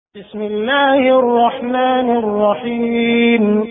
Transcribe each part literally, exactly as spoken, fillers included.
بسم الله الرحمن الرحيم.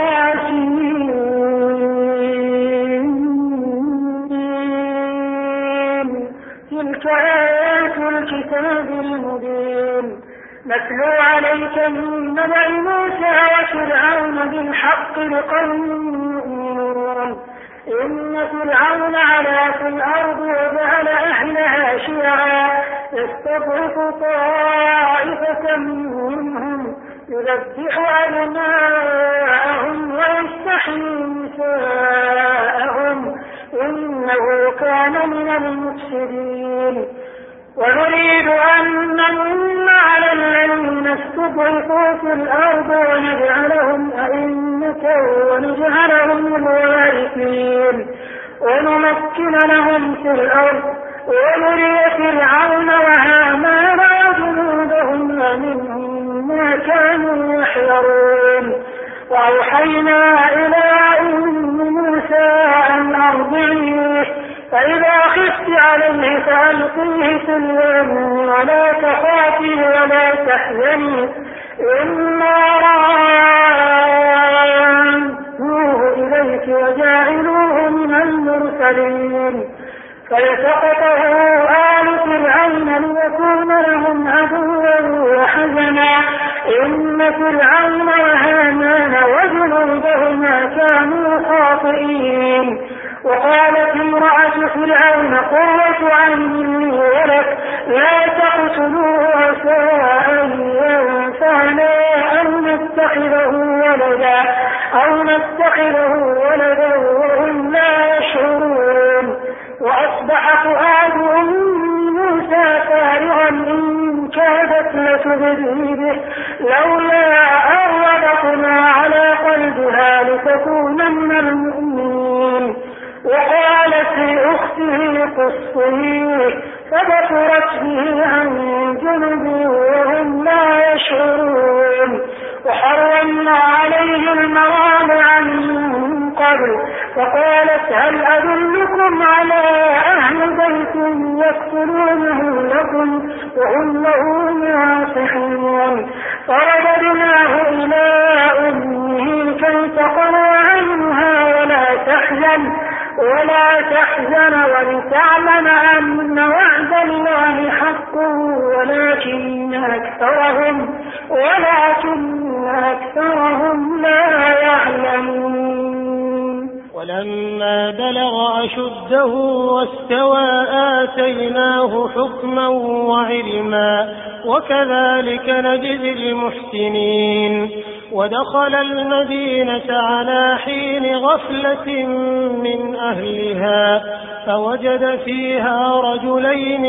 تلك آيات الكتاب المبين نتلو عليك من نبأ موسى وفرعون بالحق لقوم يؤمنون إن فرعون علا في الأرض وجعل أهلها شيعا يستضعف طائفة منهم يذبح أبناءهم ويستحيي نساءهم إنه كان من المفسدين ونريد أن نمن على الذين استضعفوا في الأرض ونجعلهم أئمة ونجعلهم الوارثين ونمكن لهم في الأرض ونري فرعون وهامان وجنودهما منهم ما كانوا يحذرون وأوحينا إلى أم موسى أن أرضعيه فإذا خفت عليه فألقيه في اليم ولا تخافي ولا تحزني إنا رادوه إليك وجاعلوه من المرسلين فالتقطه آل فرعون ليكون لهم عدوا وحزنا إن فرعون وهامان وجنودهما كانوا خاطئين وقالت امرأة فرعون قرة عين ولك لا تقتلوه عسى أن ينفعنا أو نتخذه ولدا أو نتخذه ولدا وهم لا يشعرون وأصبح فؤاد أم موسى فارغا إن كادت لتبدي به لولا أن ربطنا على قلبها لتكون من المؤمنين وقالت لأخته قصيه فبصرت به عن جنب وهم لا يشعرون وحرمنا عليه المراضع من قبل فقالت هل أدلكم على أهل بيت يكفلونه لكم وهم له ناصحون فرددناه إلى أمه كي تقر عنها ولا تحزن ولا تحزن ولتعلم أن وعد الله حق ولكن أكثرهم ولكن أكثرهم لا يعلمون ولما بلغ أشده واستوى آتيناه حكما وعلما وكذلك نجزي المحسنين ودخل المدينة على حين غفلة من أهلها فوجد فيها رجلين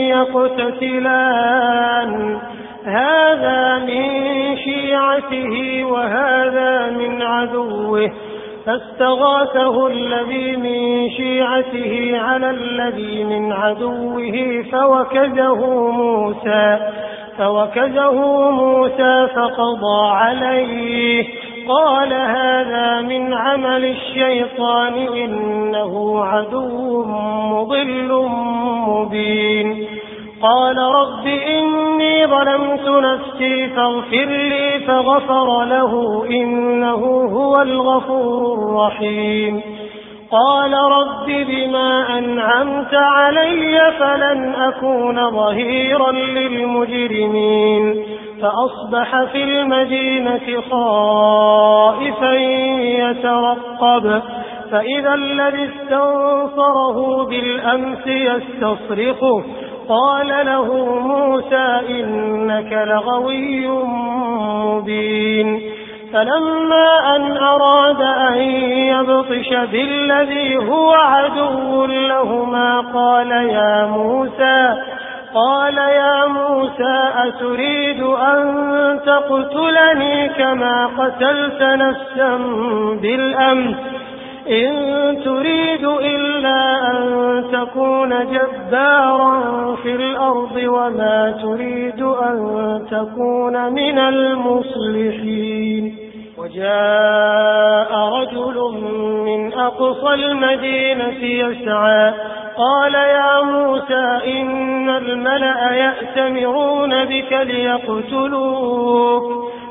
يقتتلان هذا من شيعته وهذا من عدوه فاستغاثه الذي من شيعته على الذي من عدوه فوكزه موسى فوكزه موسى فقضى عليه قال هذا من عمل الشيطان إنه عدو مضل مبين قال رب إني ظلمت نفسي فاغفر لي فغفر له إنه هو الغفور الرحيم قال رب بما أنعمت علي فلن أكون ظهيرا للمجرمين فأصبح في المدينة خائفا يترقب فإذا الذي استنصره بالأمس يستصرخه قال له موسى إنك لغوي مبين فلما أن أراد أن يبطش بالذي هو عدو لهما قال يا موسى قال يا موسى أتريد أن تقتلني كما قتلت نفسا بالأمس إن تريد إلا أن تكون جبارا في الأرض وما تريد أن تكون من المصلحين وجاء رجل من أقصى المدينة يسعى قال يا موسى إن الملأ يأتمرون بك ليقتلوك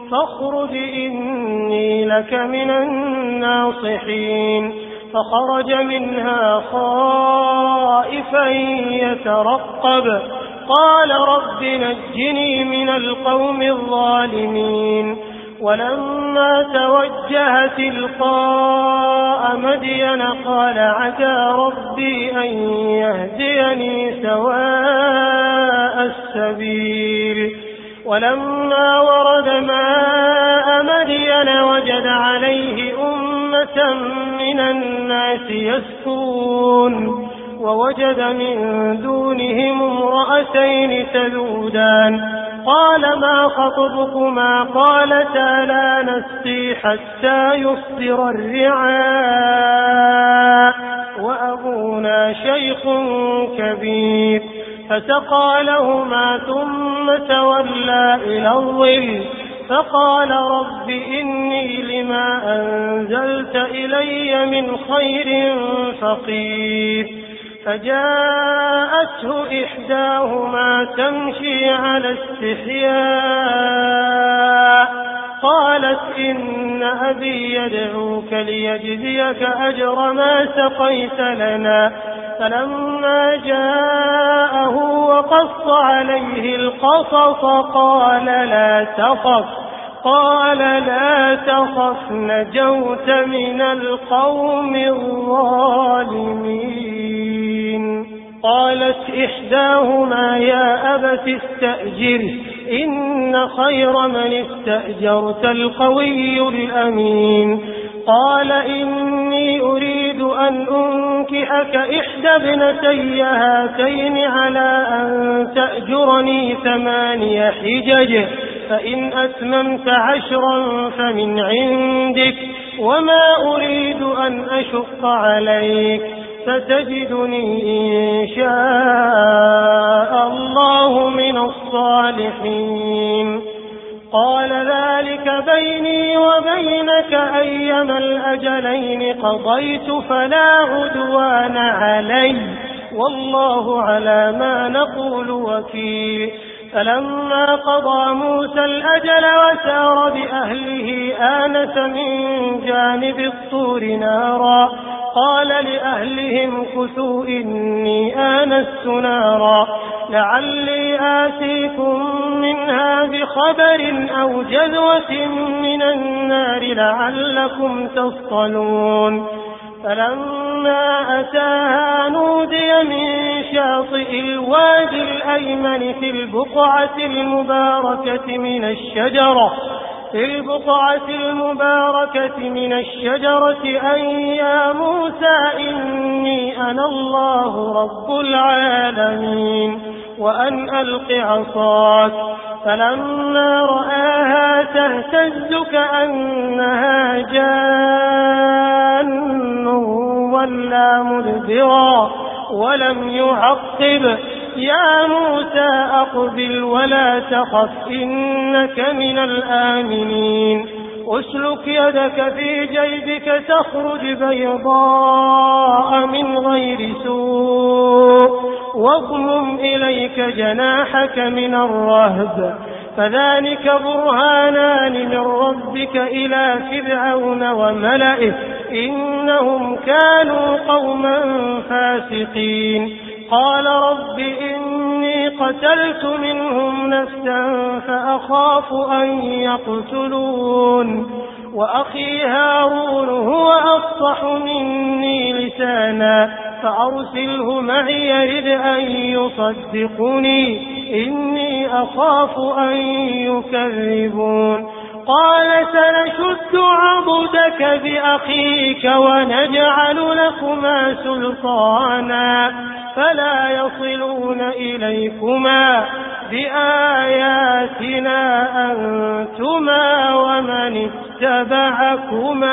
فاخرج إني لك من الناصحين. فخرج منها خائفا يترقب قال رب نجني من القوم الظالمين. ولما توجه تلقاء مدين قال عسى ربي أن يهديني سواء السبيل. ولما ورد ماء مدين وجد عليه أمة من الناس يسكون ووجد من دونهم امرأتين تذودان قال ما خطبكما قالتا لا نسقي حتى يصدر الرعاء وأبونا شيخ كبير. فسقى لهما ثم تولى إلى الظل فقال رب إني لما أنزلت إلي من خير فقير. فجاءته إحداهما تمشي على استحياء قالت إن أبي يدعوك ليجزيك أجر ما سقيت لنا. فلما جاءه وقص عليه القصص قال لا تخف قال لا تخف نجوت من القوم الظالمين. قالت إحداهما يا أبت استأجره إن خير من استأجرت القوي الأمين. قال إني أريد أن أنكحك إحدى ابنتي هاتين على أن تأجرني ثماني حجج فإن أتممت عشرا فمن عندك وما أريد أن أشق عليك ستجدني إن شاء الله من الصالحين. قال ذلك بيني وبينك أيما الأجلين قضيت فلا عدوان علي والله على ما نقول وكيل. فلما قضى موسى الأجل وسار بأهله آنس من جانب الطور نارا قال لأهلهم كثوا إني آنست نارا لعلي آتيكم منها بخبر أو جذوة من النار لعلكم تصطلون. فلما أتاها نودي من شاطئ الوادي الأيمن في البقعة المباركة من الشجرة في البقعة المباركة من الشجرة أن يا موسى إني أنا الله رب العالمين وأن ألق عصاك. فلما رآها تهتز كأنها جان ولا مدبرا ولم يعقب يا موسى أقبل ولا تخف إنك من الآمنين. أسلك يدك في جيبك تخرج بيضاء من غير سوء واضمم إليك جناحك من الرهب فذلك برهانان من ربك إلى فرعون وملئه إنهم كانوا قوما فاسقين. قال رب إني قتلت منهم نفسا فأخاف أن يقتلون وأخي هارون هو أفصح مني لسانا فأرسله معي يرد أن يصدقني إني أخاف أن يكذبون. قال سنشد عضدك بأخيك ونجعل لكما سلطانا فلا يصلون إليكما بآياتنا أنتما ومن اتبعكما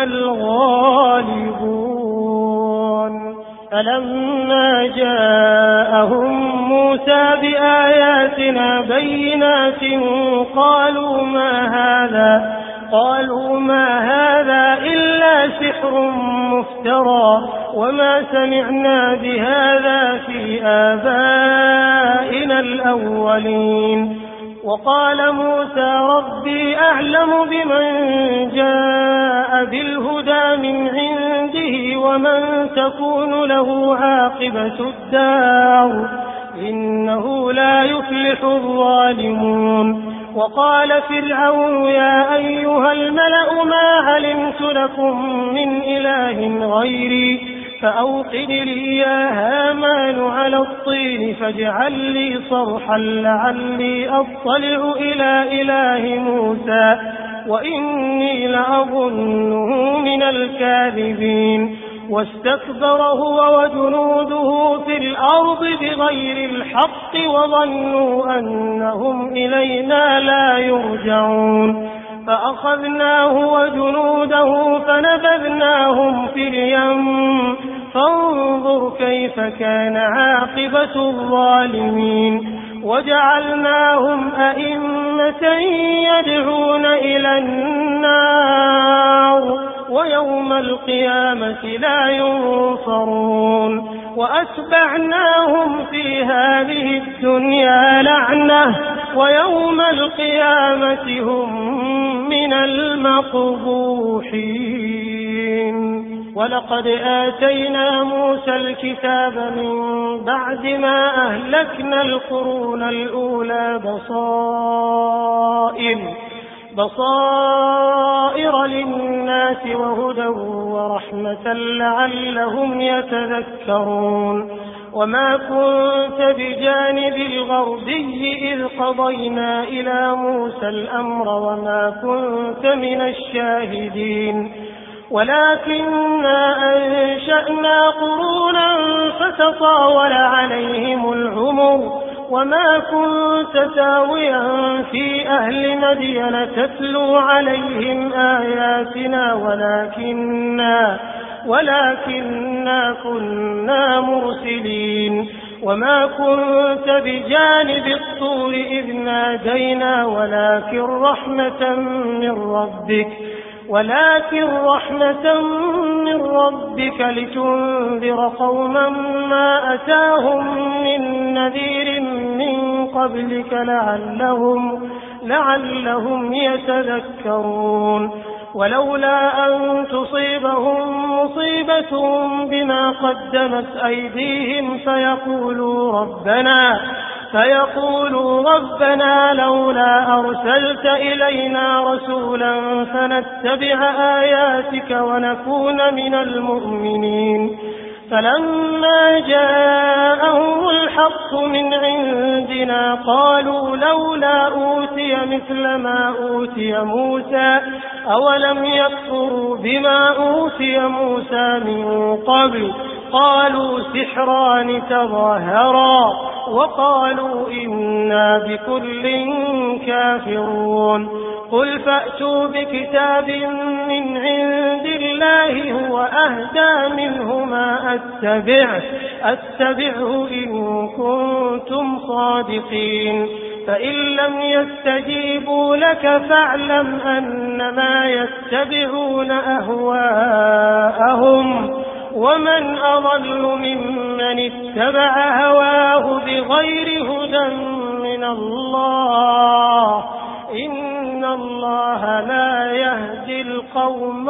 الغالبون. فلما جاءهم موسى بآياتنا بينات قالوا ما هذا قالوا ما هذا إلا سحر مفترى وما سمعنا بهذا في آبائنا الأولين وقال موسى ربي أعلم بمن جاء بالهدى من عنده ومن تكون له عاقبة الدار إنه لا يفلح الظالمون. وقال فرعون يا أيها الملأ ما علمت لكم من إله غيري فأوقد لي يا هامان على الطين فاجعل لي صرحا لعلي أطلع إلى إله موسى وإني لأظنه من الكاذبين. واستكبر هو وجنوده في الأرض بغير الحق وظنوا أنهم إلينا لا يرجعون فأخذناه وجنوده فنبذناهم في اليم فانظر كيف كان عاقبة الظالمين. وجعلناهم أئمة يدعون إلى النار ويوم القيامة لا ينصرون. وأتبعناهم في هذه الدنيا لعنة ويوم القيامة هم من المقبوحين. ولقد آتينا موسى الكتاب من بعد ما أهلكنا القرون الأولى بصائر بصائر للناس وهدى ورحمة لعلهم يتذكرون. وما كنت بجانب الغربي إذ قضينا إلى موسى الأمر وما كنت من الشاهدين ولكننا أنشأنا قرونا فتطاول عليهم العمر وما كنت ساويا في أهل مدين تتلو عليهم آياتنا ولكننا, ولكننا كنا مرسلين. وما كنت بجانب الطور إذ نادينا ولكن رحمة من ربك ولكن رحمة من ربك لتنذر قوما ما أتاهم من نذير من قبلك لعلهم, لعلهم يتذكرون. ولولا أن تصيبهم مصيبة بما قدمت أيديهم فيقولوا ربنا فيقولوا ربنا لولا أرسلت إلينا رسولا فنتبع آياتك ونكون من المؤمنين. فلما جاءهم الحق من عندنا قالوا لولا أوتي مثل ما أوتي موسى أولم يكفروا بما أوتي موسى من قبل قالوا سحران تظاهرا وقالوا إنا بكل كافرون. قل فأتوا بكتاب من عند الله هو أهدى منه ما أتبعه, أتبعه إن كنتم صادقين. فإن لم يستجيبوا لك فاعلم أنما يتبعون أهواءهم ومن أضل ممن اتبع هواه بغير هدى من الله إن الله لا يهدي القوم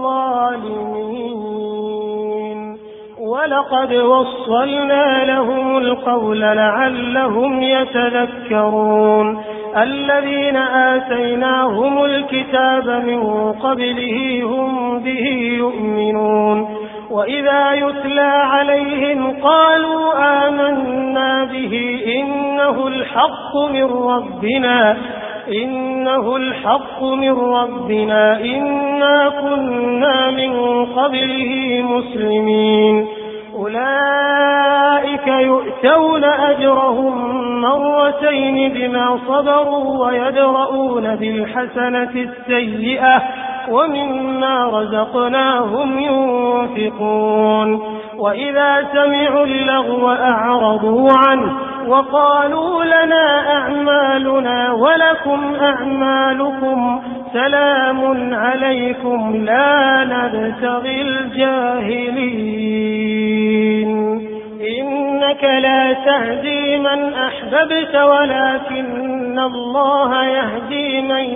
الظالمين. ولقد وصلنا لهم القول لعلهم يتذكرون. الذين آتيناهم الكتاب من قبله هم به يؤمنون وإذا يتلى عليهم قالوا آمنا به إنه الحق من ربنا إنه الحق من ربنا إنا كنا من قبله مسلمين. أولئك يؤتون أجرهم مرتين بما صبروا ويدرؤون بالحسنة السيئة ومما رزقناهم ينفقون. وإذا سمعوا اللغو أعرضوا عنه وقالوا لنا أعمالنا ولكم أعمالكم سلام عليكم لا نبتغي الجاهلين إنك لا تهدي من أحببت ولكن الله يهدي من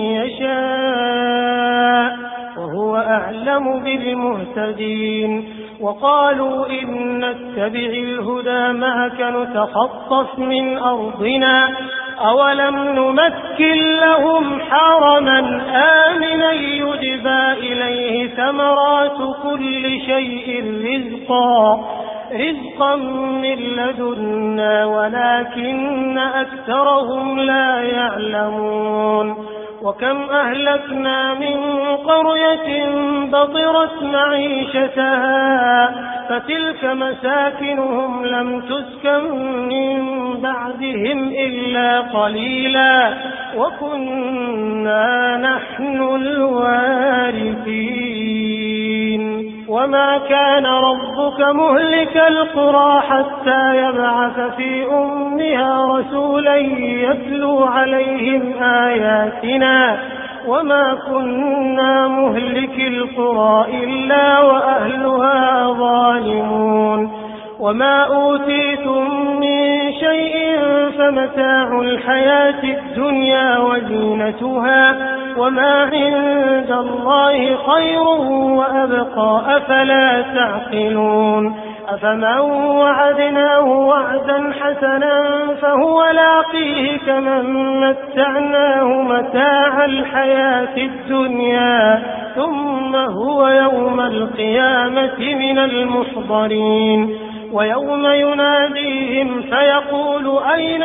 يشاء وهو أعلم بالمهتدين. وقالوا إن نتبع الهدى معك نتخطف من أرضنا أولم نمكن لهم حرما آمنا يجبى إليه ثمرات كل شيء رزقا رزقا من لدنا ولكن أكثرهم لا يعلمون. وكم أهلكنا من قرية بطرت معيشتها فتلك مساكنهم لم تسكن من بعدهم إلا قليلا وكنا نحن الوارثين. وما كان ربك مهلك القرى حتى يبعث في أمها رسولا يتلو عليهم آياتنا وما كنا مهلك القرى إلا وأهلها ظالمون. وما أوتيتم من شيء فمتاع الحياة الدنيا وزينتها وما عند الله خير وأبقى أفلا تعقلون. أفمن وعدناه وعدا حسنا فهو لاقيه كمن متعناه متاع الحياة الدنيا ثم هو يوم القيامة من المحضرين. ويوم يناديهم فيقول أين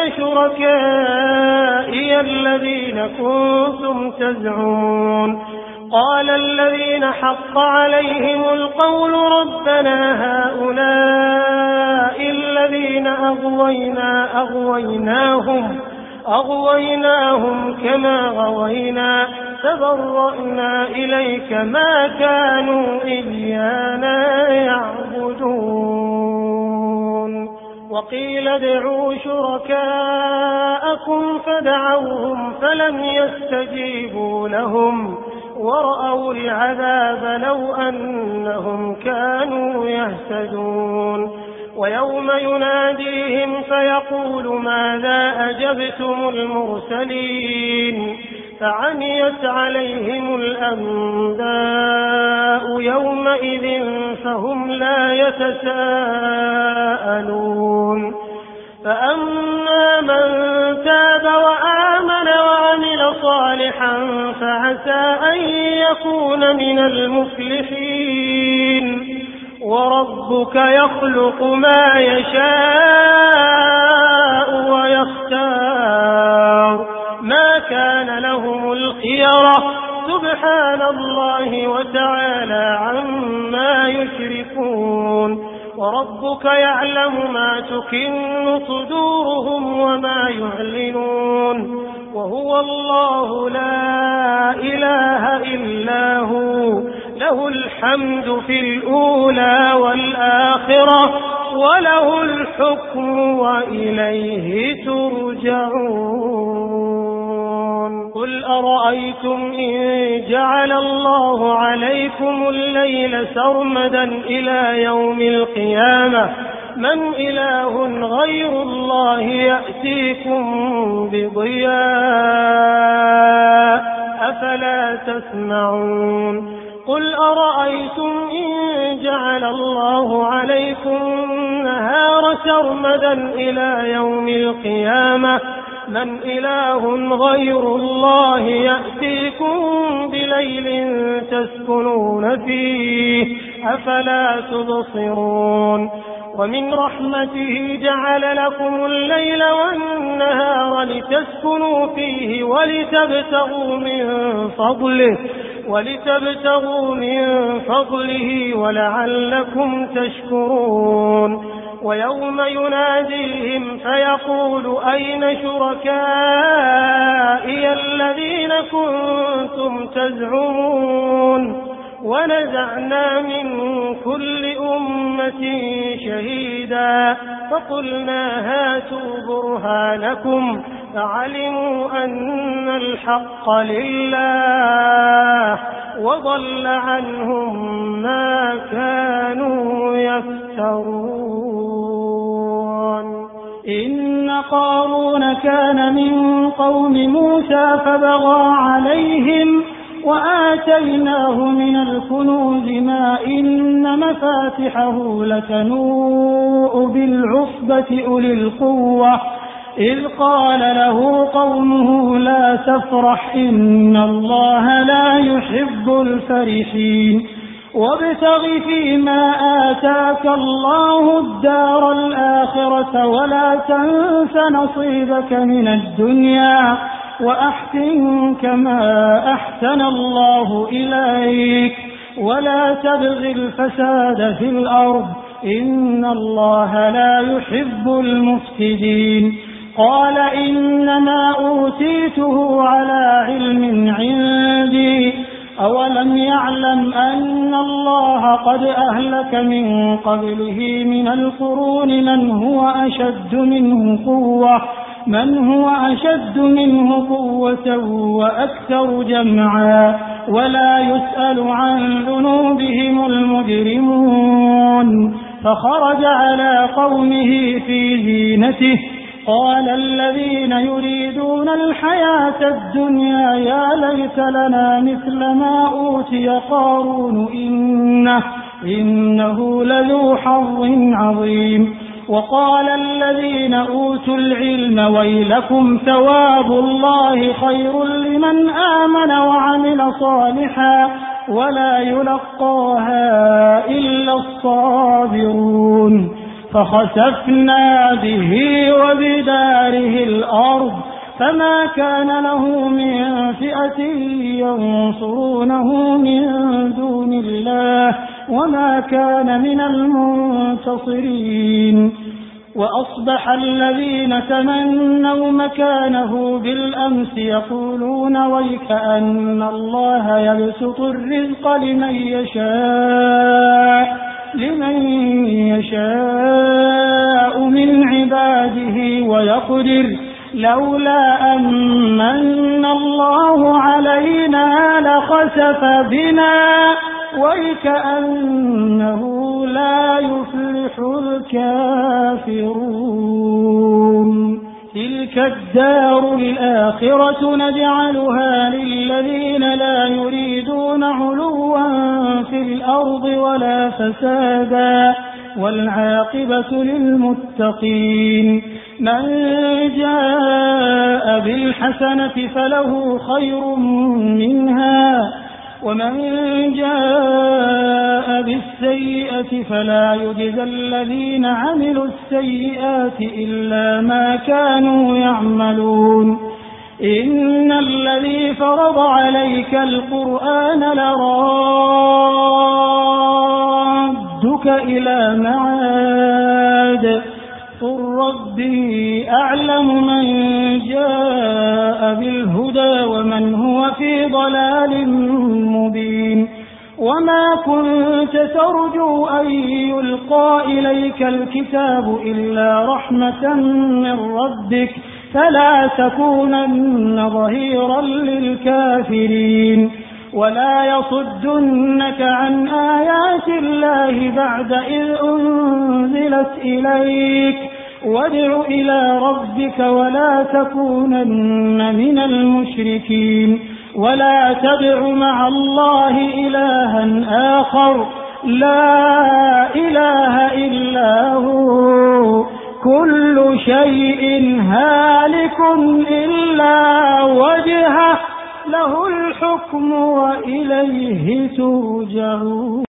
شركائي الذين كنتم تزعمون قال الذين حق عليهم القول ربنا هؤلاء الذين أغوينا أغويناهم أغويناهم كما غوينا تبرأنا إليك ما كانوا إيانا يعبدون. وقيل ادعوا شركاءكم فدعوهم فلم يستجيبوا لهم ورأوا العذاب لو أنهم كانوا يهتدون. ويوم يناديهم فيقول ماذا أجبتم المرسلين فعميت عليهم الأنباء يومئذ فهم لا يتساءلون. فأما من تاب وآمن وعمل صالحا فعسى أن يكون من المفلحين. وربك يخلق ما يشاء ويختار ما كان لهم الخيرة سبحان الله وتعالى عما يشركون. وربك يعلم ما تكن صدورهم وما يعلنون وهو الله لا إله إلا هو له الحمد في الأولى والآخرة وله الحكم وإليه ترجعون. قل أرأيتم إن جعل الله عليكم الليل سرمدا إلى يوم القيامة من إله غير الله يأتيكم بضياء أفلا تسمعون. قل أرأيتم إن جعل الله عليكم النهار سرمدا إلى يوم القيامة من إله غير الله يأتيكم بليل تسكنون فيه أفلا تبصرون. ومن رحمته جعل لكم الليل والنهار لتسكنوا فيه ولتبتغوا من فضله ولتبتغوا من فضله ولعلكم تشكرون. ويوم يناديهم فيقول أين شركائي الذين كنتم تزعمون ونزعنا من كل أمة شهيدا فقلنا هاتوا برهانكم فعلموا أن الحق لله وضل عنهم ما كانوا يفترون. إن قارون كان من قوم موسى فبغى عليهم وآتيناه من الكنوز ما إن مفاتحه لتنوء بالعصبة أولي القوة إذ قال له قومه لا تفرح إن الله لا يحب الفرحين وابتغ فيما آتاك الله الدار الآخرة ولا تنس نصيبك من الدنيا وأحسن كما أحسن الله إليك ولا تبغ الفساد في الأرض إن الله لا يحب المفسدين قال إنما أوتيته على علم عندي أولم يعلم أن الله قد أهلك من قبله من القرون من هو أشد منه قوة من هو أشد منه قوة وأكثر جمعا ولا يسأل عن ذنوبهم المجرمون فخرج على قومه في زينته قال الذين يريدون الحياة الدنيا يا ليت لنا مثل ما أوتي قارون إنه, إنه لذو حظ عظيم وقال الذين أوتوا العلم ويلكم ثواب الله خير لمن آمن وعمل صالحا ولا يلقاها إلا الصابرون فخسفنا به وبداره الأرض فما كان له من فئة ينصرونه من دون الله وما كان من المنتصرين وأصبح الذين تمنوا مكانه بالأمس يقولون ويكأن الله يبسط الرزق لمن يشاء لمن يشاء من عباده ويقدر لولا أمن الله علينا لخسف بنا ويكأنه لا يفلح الكافرون تلك الدار الآخرة نجعلها للذين لا يريدون علوا في الأرض ولا فسادا والعاقبة للمتقين من جاء بالحسنة فله خير منها ومن جاء بالسيئة فلا يجزى الذين عملوا السيئات إلا ما كانوا يعملون إن الذي فرض عليك القرآن لرادك إلى معاد قل ربي أعلم من جاء بالهدى ومن هو في ضلال مبين وما كنت ترجو أن يلقى إليك الكتاب إلا رحمة من ربك فلا تكونن ظهيرا للكافرين ولا يصدنك عن آيات الله بعد إذ أنزلت إليك وادع إلى ربك ولا تكونن من المشركين ولا تدع مع الله إلها آخر لا إله إلا هو كل شيء هالك إلا وجهه له الحكم وإليه ترجعون.